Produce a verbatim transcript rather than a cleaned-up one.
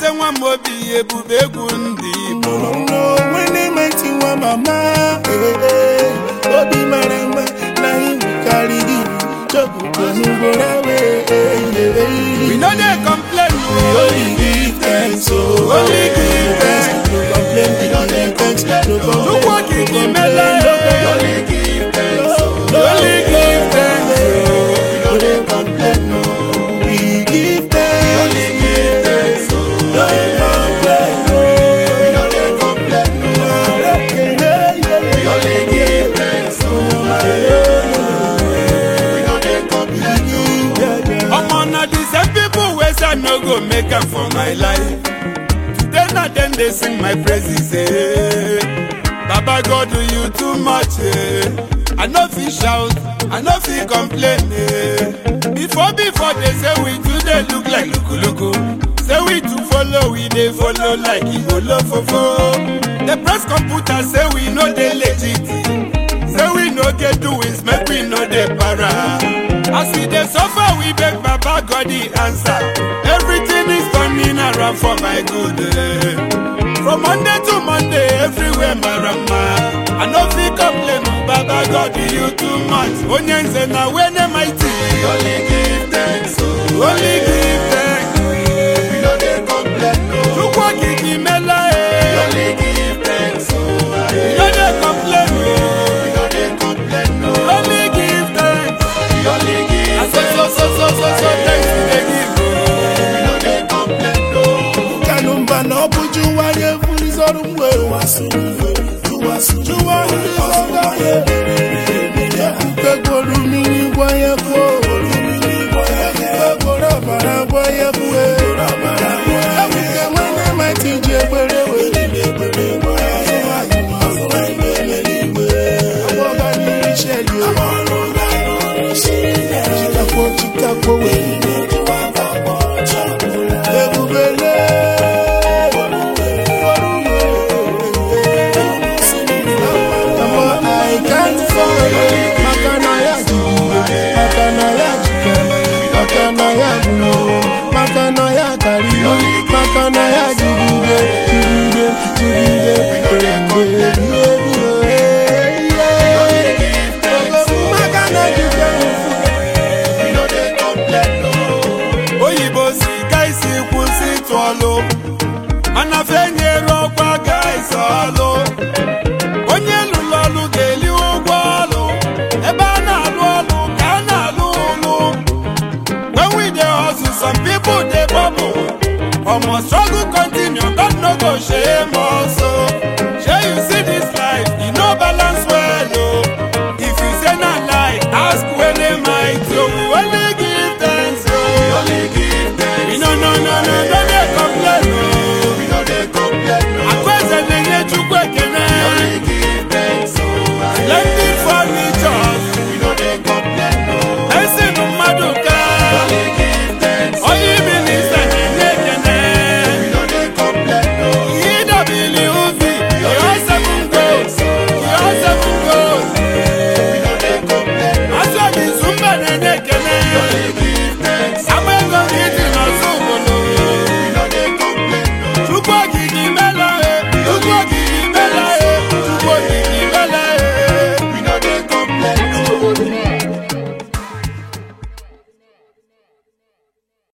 eze nwa mobi ebube egwu ndị Igbo. No, when they might see one mama, Obi Marama, now he carry it. We know they complain, we only give thanks, so only give thanks. No complain, we don't give thanks. No complain, look what he give me, only give thanks, only give thanks. We don't complain, no. We give thanks, only give thanks. No complain, no. We don't complain, no. We only give thanks, I no go make up for my life. Today not then they sing my praises. Eh. Baba God do you too much. Eh. I no fit shout, I no fit complain. Eh. Before before they say we do they look like luku luku. Say we to follow, we they follow like Igolo fofo. The press computer say we know they legit. Say we no get doings, make we know they para. As we dey suffer, we beg Baba God the answer. Everything is turning around for my good. Eh. From Monday to Monday, everywhere marama. I no fit complain, Baba God you too much. Onyenze na wene mighty. Only give thanks, only give thanks. We no dey complain, no. Chukwu kiki mela eh. Only give thanks, we no dey complain, no. We no dey complain, no. Only give thanks. We only give so so so so so so thanks we dey give. We no dey complain, no. Kanumba no buju wa ye fuli zoru mwe. Juwa su juwa juwa ye. Kekolu mini wa ye ko. Kekolu bara wa ye ko. Everything when they might teach you better way. Chicago, Chicago, Mana fenye ropa guys alo. Onye lulalu geli ugwalo. Eba na lulu kana lulu. When we dey hustle, some people dey bubble. Almost struggle continue, God no go shame us.